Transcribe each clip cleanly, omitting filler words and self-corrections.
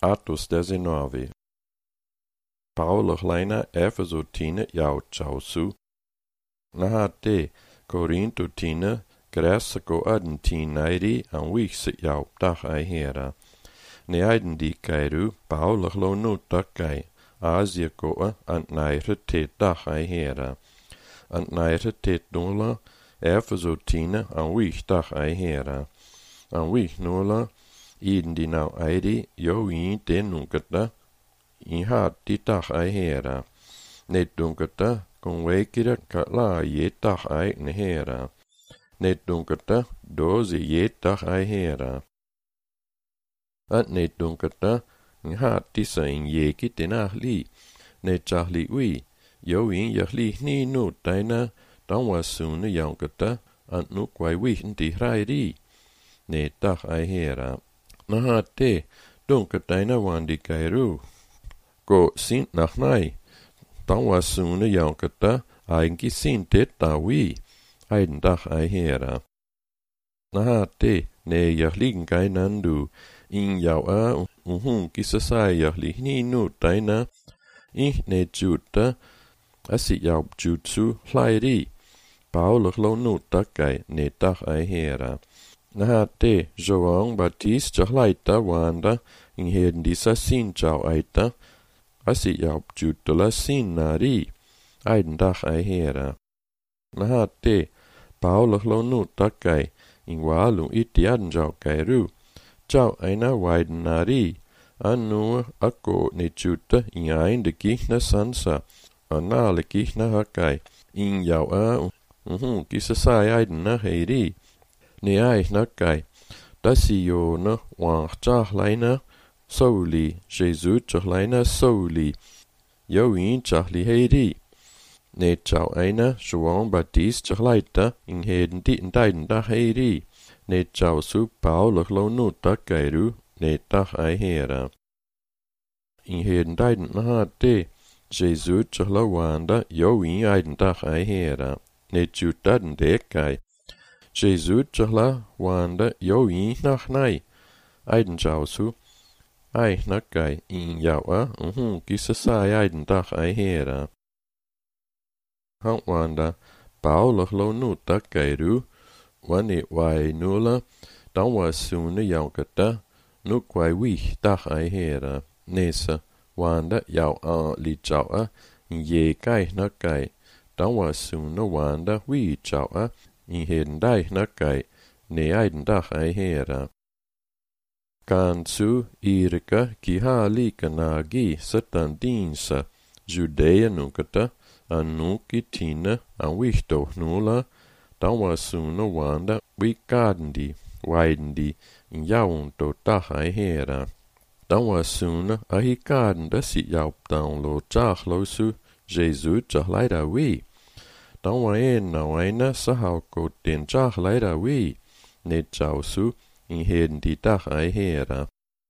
Atos 19. Paolo hlaina Efeso tine jau chausu. Nahate Corinto tine Gressa ko adentinairi an wikse jau dach aihera. Ne aiden di kairu Paolo hlonu takai Asia koa an naire te dach aihera. An naire te nula Efeso tine an wik dach aihera. An wik nula iden di nau aidi jo in den nunkata in hat di dach aihera. Ne dunkata kon wekira ka la je dach ai nehera. Ne dunkata doze je dach aihera. At ne dunkata in hat disa in jeki denach li. Ne chahli ui jo in jahli ni nu taina dan was sune jankata an nu kwai wien di raidi. Ne dach aihera. Nahate dunkataina wandi kairu. Go sint nach nai. Dan was sune jankata eigentlich sint det dawi. Eiden dach aihera. Nahate ne jahligen kainandu. In jau a kisasai jahli ni nu taina. Ich ne juta. Asi jau jutsu hlairi. Paolo lo nu takai ne dach aihera. Nahate João Batista laita wanda in heden disa sin jau aita. Asi jau jutula sin nari. Eiden dach aihera. Nahate Paolo lo nu takai in walu iti aden jau kairu. Jau aina waiden nari. Anu ako ne juta in ainde gihna sansa. Anale gihna hakai. In jau a kisasai aiden na heiri. Ne aich nakai. Dasi jo na wang chachlaina souli. Jesu chachlaina souli. Jo in chachli heiri. Ne chau aina João Batista chachlaita in heden di daiden dach heiri. Ne chau su Paolo lo nu takairu ne dach aihera. In heden daiden naha de Jesu chachla wanda jo in aiden dach aihera. Ne chutaden dekai. Jesu chahla wanda jo in nach nai. Eiden jausu. Eich nakai in jaua kisasai eiden dach aihera. Han wanda Paolo lo nu takairu. Wani wai nula. Dan was sune jaukata. Nuk wai wich dach aihera. Nesa wanda jau a li jaua. In je kai nakai. Dan was sune wanda wi jaua. In heden daich nakai, ne aiden dach aihera. Kansu irika ki ha lika nagi satan dinsa, Judea nunkata, an nuki tina, an wichto nula, dan wasuna wanda wikadendi, waidendi, in jaunto dach aihera. Dan wasuna ahikadenda si jauptan lo chachlosu, Jesu chachlaida wi. Dan waen na waina sahau ko den chach leida wi. Ne chausu in heden di dach aihera.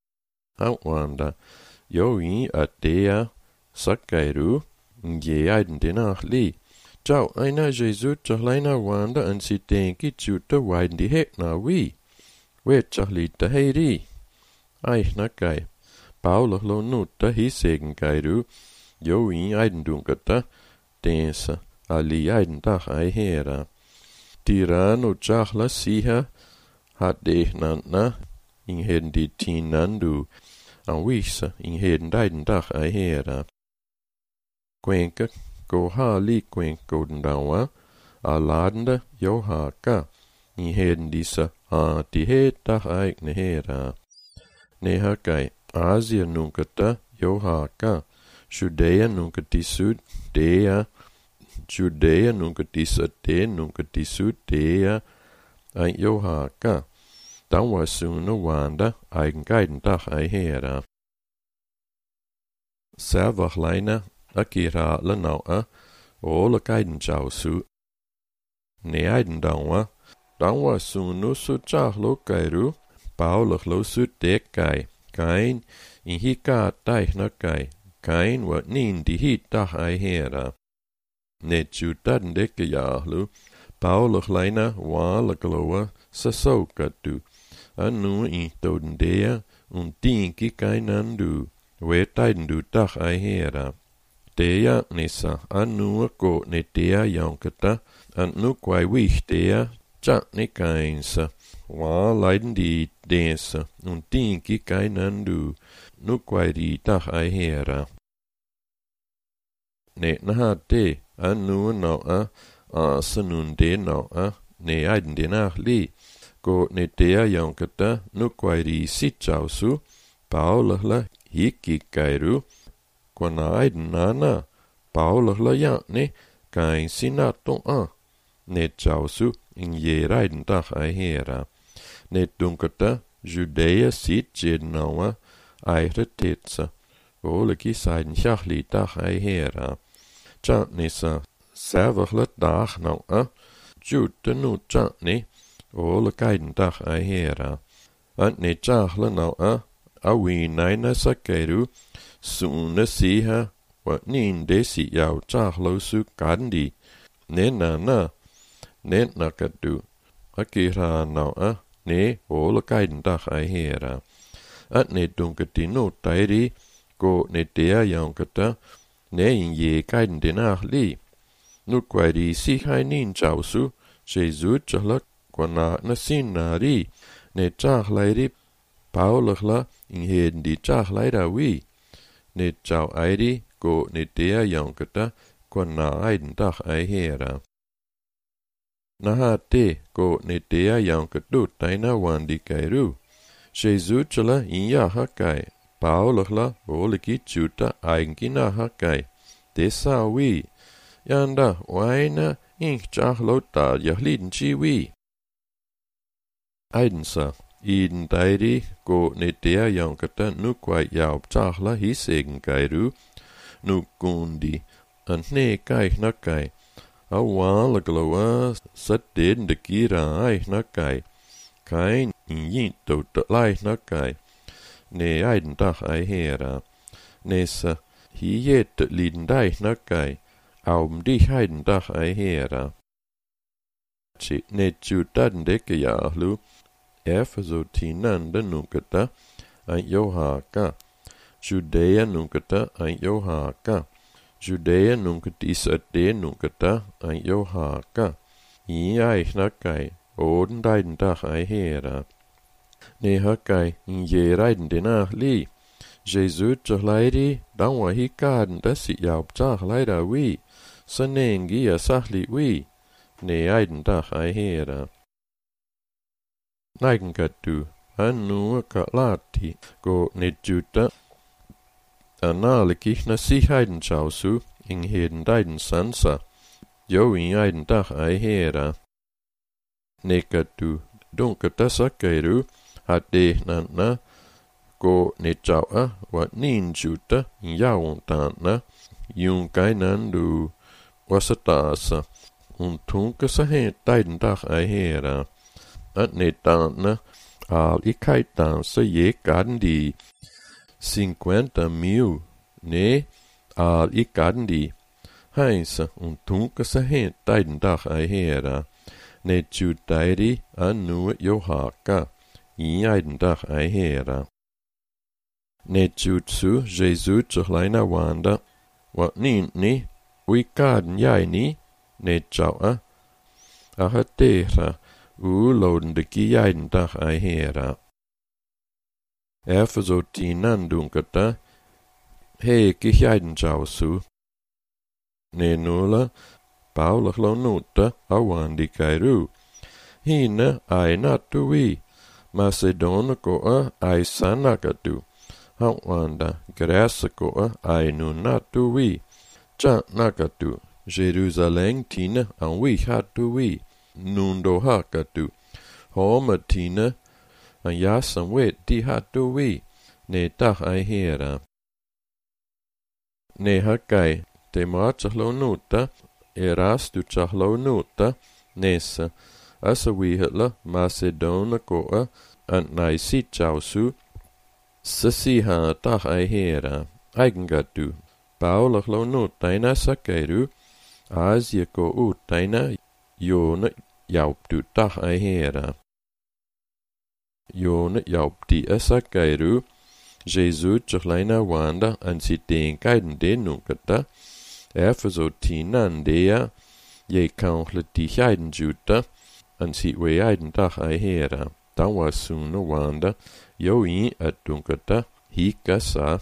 Wanda jo in atea sakairu in je aiden denach li. Chau aina Jesu chachlaina wanda an si denki juta waiden di hek na wi. We chachlita heiri. Eich nakai. Paolo lo nuta hi segen kairu. Jo in aiden dunkata densa. Ali aiden dach aihera. Tirano chachla siha hat dech nantna in heden di tinandu an wisa in heden daiden dach aihera. Kwenka go ha li kwenko den dawa a ladende jo haka in heden disa ha di het dach aigne hera. Ne hakai Asia nunkata jo haka Judea nunkati sud dea Judea nunca disa de nunca disu dea ein johaka. Dan was sune wanda eigen geiden dach aihera. Servachleina akira la naua ola geiden jausu. Ne eiden danwa. Dan was sune su chachlo kairu. Paulig lo su dekai. Kain in hika daich nakai. Kain wat nin di hit dach aihera. Ne chutaden deke jahlu, Paolo hlaina wala gloa sa sokatu. Anu in toden dea, un tiinki kainandu, vetaidendu tach ai hera. Dea nessa annua ko ne dea jankata, an nu quai wich dea, tja ne kainsa. Wa leiden die densa, un tiinki kainandu, nu quai di tach ai hera. Ne naha de, annua noa, sanun de noa, ne aiden de nach li, ko ne dea jankata, nu quai di sitjausu, paulahla hikikairu, Kwana aiden nana, paulahla jane, kain sinato ne tjausu in jeraiden tach ai hera. Ne dunkata, Judea sit jednaua, aire tetsa, voleki seiden chachli tach ai hera. Tjatnisa, servachla tach naua, jute nu tjatni, volekaiden tach ai hera. Antne tjachla naua, awi naina sakeru, Sune siha, wat nin desi jau chachlo su kandi, ne nana, ne nakadu, akira naua, ne ola kaiden tach ai hera. At ne dunkati no tairi, ko ne dea jankata, ne in je kaiden denach li. Nu kwaidi si hai nin chausu, Jesu chahla kwana na sinari, ne chachlairi, paulachla in heden di chachlaira wi. Ne chau airi, ko ne dea jankata, kwana aiden tach ai hera. Naha te, ko ne dea jankatu taina wandi kairu. Jesu chala in ja hakai, paulachla oliki chuta eigenki na hakai. Desa wi, janda waina ink chachlo ta jahliden chi wi. Aidensa. Iden dairi ko ne dea jankata nu kwai jaub chachla hisegen kairu, nu gundi, an ne kai nakai, a wala gloa sat den de gira ai nakai, kain in yin to lai nakai, ne aiden tach ai hera, nesa hi jet liden dai nakai, aum di aiden tach ai hera. Chi ne chutaden deke jahlu, Efeso tinanda nunkata, ein johaka. Judea nunkata, ein johaka. Judea nunkatis ade nunkata, ein johaka. I eichnakai, oden deiden dach ei hera. Ne hakai, in je reiden denach li. Jesu tjachlaidi, dan wa hi kaden dasi jaub tjachlaida wi. Sanengi a sachli wi. Ne eiden dach ei hera. Naigengatu, annu ka lati, go ne juta. Analikich na si heiden chausu, in heden deiden sansa. Jo in eiden dach ei hera. Nekatu, dunkata sakeiru, hat de nanna, go ne chaua, wat nin juta, in jauntana, jun kainandu, wasatasa, tunka sa he deiden dach ei hera. At ne tanna, al I kai dansa je gandi 50.000, ne, al I gandi. Heisa, tunka sa he deiden dach ei hera. Ne judairi annu johaka, I eiden dach ei hera. Ne jutsu, Jesu tjachlaina wanda, wat ni, ui gaden jaini, ne chaua, ahatera, loden de eiden dach ei hera. Efeso tinan dunkata, he eiden chausu. Ne nula, paulachlo nuta, awandi kairu. Hina ai natui, Macedona koa ai sanakatu. Hawanda, Grasa koa ai nunatui. Cha nakatu, Jerusalem tina an wi hatui. Nundo hakatu. Homa tina, an yasan wet di hatui. Ne tach ei hera. Ne hakai, te maachachlo nuta, erastu chachlo nuta, nesa, asa wihatla Macedona koa, an naisi chausu, sasiha tach ei hera, eigengatu, paulachlo nutaina sakeiru, Asia ko utaina, jona jauptu tach ei hera. Jone jaupti asakairu, Jesu tjochlaina wanda ansitenkaiden denukata, tinan je kauntle tichaiden juta, weaiden dag hera, dan was sune wanda, joi dunkata, hikasa.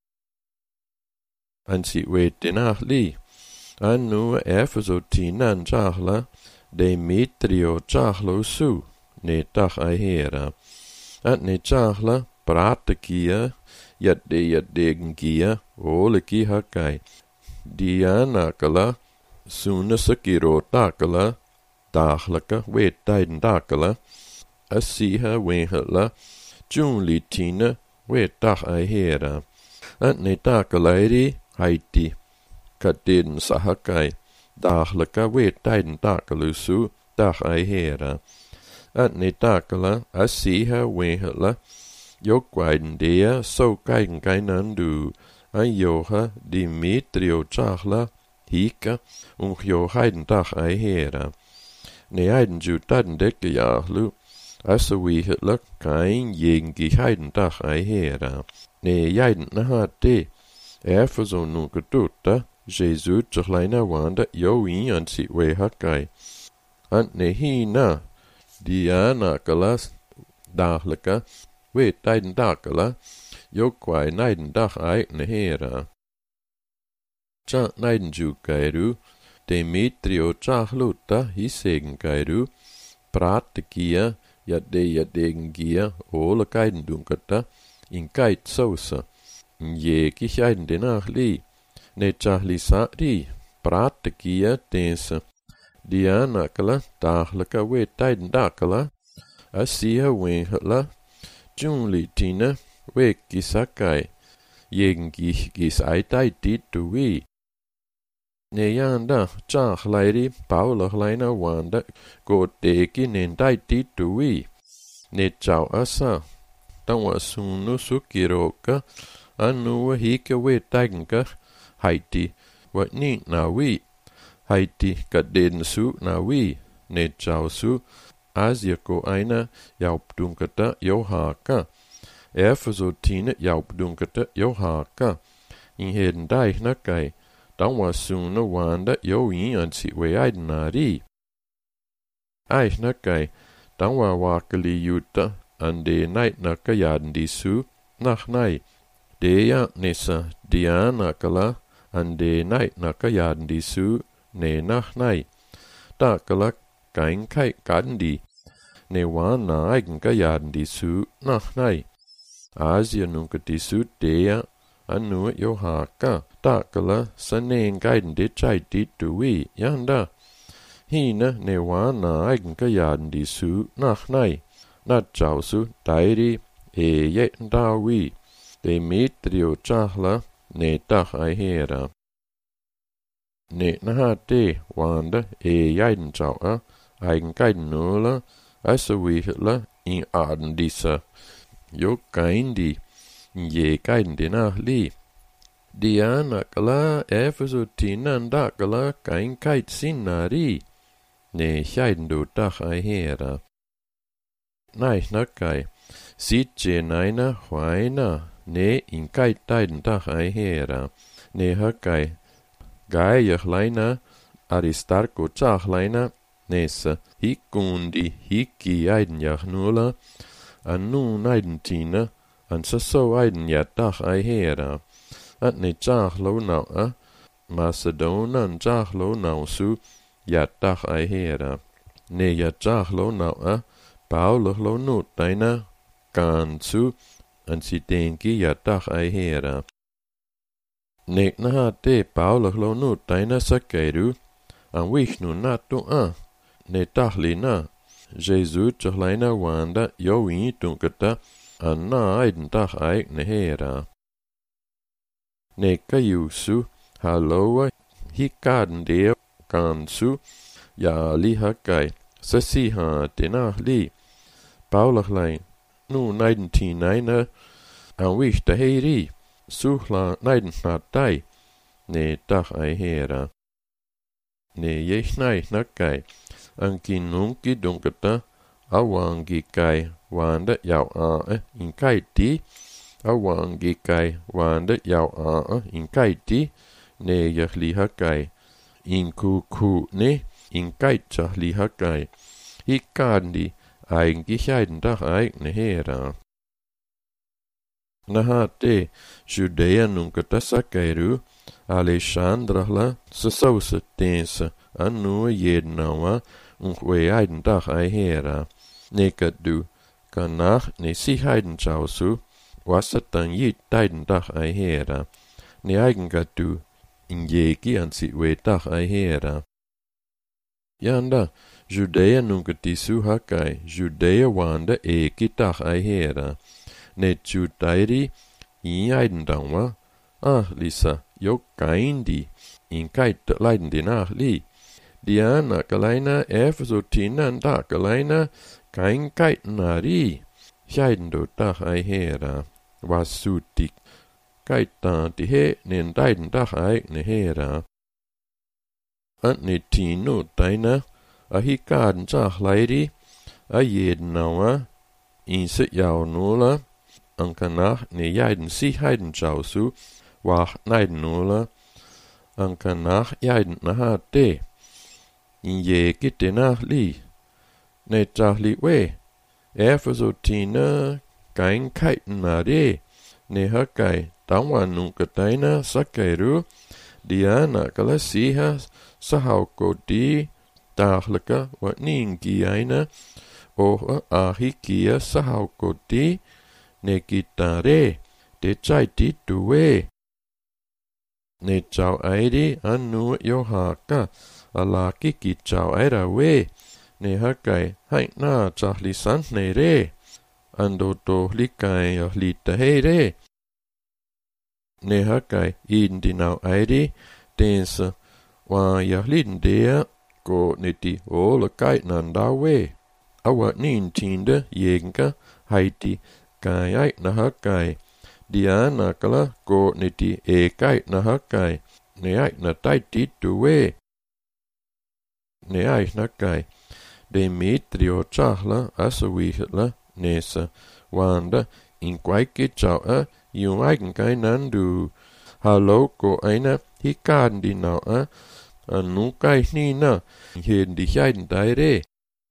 Weet li, nu tinan jahla, Demetrio jahlo su, ne dag hera. Ne jahla, pratekia, jadegengia, oleki hakai. Dianakala, sune sakiro takala, daglaka, weetijden dakala, asiha wehela, junlitina, weetdag hera. Ne takalairi, haiti, kadin sahakai, daglaka, weetijden dakalusu, dag hera. Ne takala, asiha wehela, jokwaiden dea, so kainandu, Joha Dimitrio jahla, hika, johaiden dag hera. Ne eiden jutaden dekke jahlu, wehetla, kain jengi heiden dag hera. Ne jeiden nahate, nukatutta, Jesu tjochlaina wanda, joi wehakai. Ne hina, dianakalas, daglaka, weetijden dakala, jokwai naiden dag hera. Naiden jukairu, Demetrio jahluta hisegenkairu, pratekia, jadegengia, olekaiden dunkata, in kait sausa, jekichaiden denachli, ne jahlisari, pratekia tensa, dianakala, daglaka weetijden dakala, asiha wenhetla, junlitina, wekisakai, jengis aitai titui. Ne janda, jachlairi, paulaglaina wanda, godeki nendai titui. Ne jau asa, dan sunu sukiroka, hike weetijdenka, haiti, wat niet nawi, haiti kadensu nawi, ne jau su, Asiako aina jaupdunkata johaka. Tine jaupdunkata johaka. In heden daignakai, dan sune wanda joi weaidenari. Aignakai, dan wakeli juta, de naitnaka jaden disu, nachnai. Dea nessa dianakala, de naitnaka jaden disu, ne nachnai. Dakala kain kai kandi, ne wana eigen gajaden disu, nachnai. Asia nunca disu dea, johaka, dakala, saneen gaiden de chai ditui, janda. Hina ne wana eigen gajaden disu, nachnai. Natjausu, dairi, dawi, Demetrio jahla, ne dag hera. Ne nahate, wanda, jaiden jaua, eigen gaiden nula, wehetla, in aden disa. Jokaindi, je gaiden denachli. Dianakala, tinan dakala, kain kait sinnari. Ne jaiden du dag hera. Nakai, sitje naina, huaina, ne in kait daiden dag hera. Ne hakai, Gaiachlaina, Aristarco jachlaina, nessa, hikundi, hiki aiden jachnula, naidentina, sasso aiden dag hera. Ne jachlo naua, Macedona jachlo nausu, dag hera. Ne jachlo naua, Paulaglo nutaina, kansu, sitenki dag hera. Nek nahate paulaglo nutaina sakairu, wishnu natu ne tahlina, Jesu tjochlaina wanda joi tunkata, aiden dag hera. Ne kayusu, haloa, hikaden deo, kansu, lihakai, sasiha tenahli, paulaglein, naiden tinaina, wish de heri. Suhla naiden natai, ne dag hera. Ne jechnai nakai, kinunki dunkata, awangikai wanda jau in kaiti, awangikai wanda jau in kaiti, ne jahlihakai, in kukune, in kaitsahlihakai, hikandi, eigentlich dach eigne hera. Nahate Judea nunca tasakairu, Alexandrahla, sasausa tensa, anu jednawa, weiden dach hera. Nekadu, kanach ne siheiden chausu, wasatan jit deiden dach hera. Ne eigengadu, in jegi an si we dach hera. Yanda, Judea nunca tisu hakai, Judea wanda dach hera. Ne Judairi, in eidendawa, lisa, jo kaindi, in kait leiden die nach li. Diana galeina efesotina en da galeina, kein kait nari. Scheidendo dach hera, was sutik, kaita die he, nen deiden dach eigne hera. Ant ne tino deina, hikaden zach leidi, jedenawa, in se jau nula, ankanach ne jaiden siheiden chausu, wach neiden nula, ankanach jaiden nahate. In je gitte nach li, ne chahli we, efesotina, kein kaiten nade, ne hakai, tawan nunca taina sakairu, diana galasiha, sahauko di, dahlaka, wat ningi aina, ahikia sahauko di, ne gitare, de chaiti duwe. Ne chau airi anu johaka, alaki ki chau aira we, ne hakai haik na chahli sant ne re, ando to likai lita he re. Ne hakai indi nau airi, tensa, wa yahlin dea, ko neti o lakai nanda we. Awa nin tinde jenga, haiti, kai ai na hakai, diana kala ko neti kai na hakai, ne ai na taiti tuwe. Ne ai na kai, Demetrio chahla asawihla nesa, wanda in kwaike chau yung aigen kai nandu, hallo ko aina hikandi na anu kai nina, heden di heiden daire.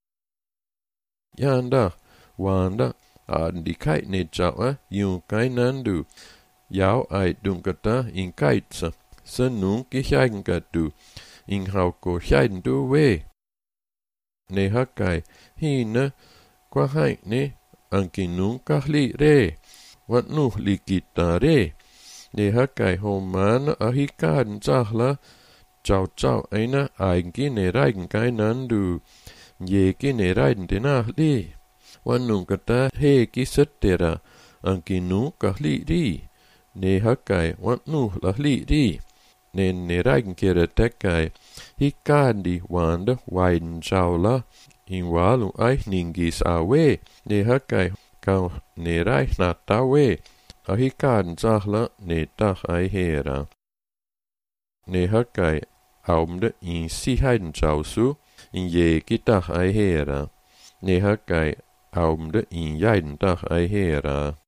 Yanda, wanda, die kite ne chau yung kai nandu, yau ai dunkata in kaitsa, sa nun ki heiden gatu, in hau ko heiden du we. Ne hakai, hina, kwa haik ne, anki nun kahli re, wat nu li kita re. Ne hakai homana ahikaden chahla, chau aina aigen ne reigen kai nandu, jeki ne reiden denach li. Wan nun kata he kisattera, anki nu kahli ri. Ne hakai, wat nu lahli ri. Ne reigen kere tekai, hikandi wanda waiden chaula, in walu ningis awe, ne hakai kau ne reich na tawe, hikaden chahla ne tach hera. Ne hakai aumde in siheiden chausu, in je kitach hera. Ne hakai aumde in jaiden tach hera.